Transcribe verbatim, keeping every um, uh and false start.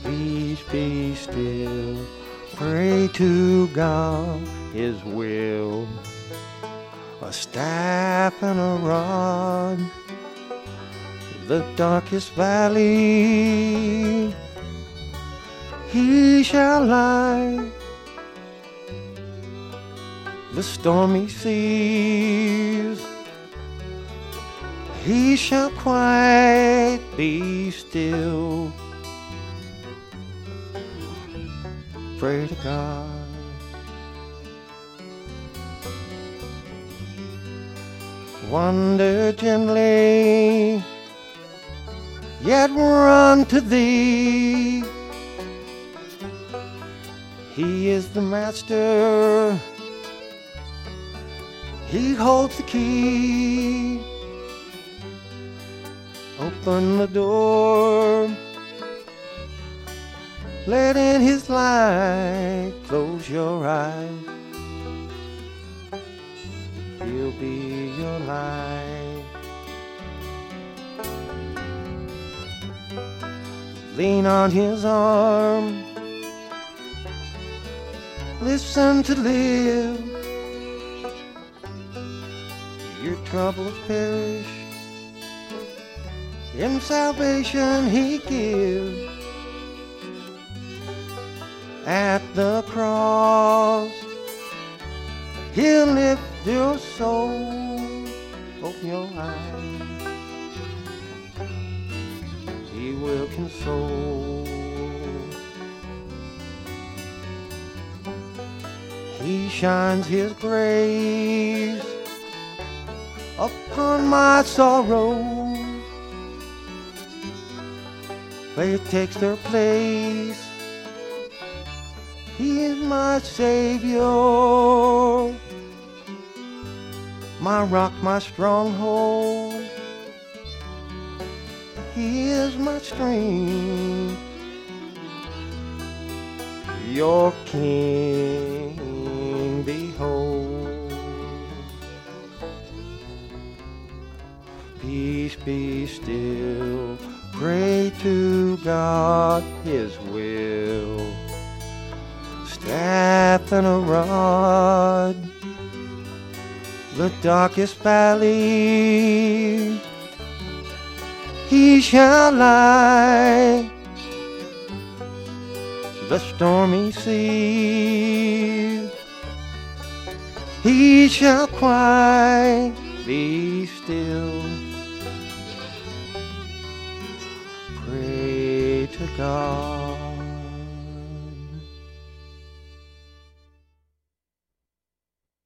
Peace be still. Pray to God, His will. A staff and a rod, the darkest valley, He shall light the stormy seas. He shall quiet, be still. Pray to God. Wander gently, yet run to Thee. He is the Master, He holds the key. Open the door, let in His light. Close your eyes, He'll be your light. Lean on His arm, listen to live. Your troubles perish, in salvation He gives. At the cross, He'll lift your soul. Open your eyes, He will console. He shines His grace upon my sorrow. Faith takes their place, He is my Savior, my rock, my stronghold. He is my strength, your King, behold. Peace be still, pray to God, His will. Staff and a rod, the darkest valley, He shall light the stormy sea. He shall quiet, be still. Pray to God.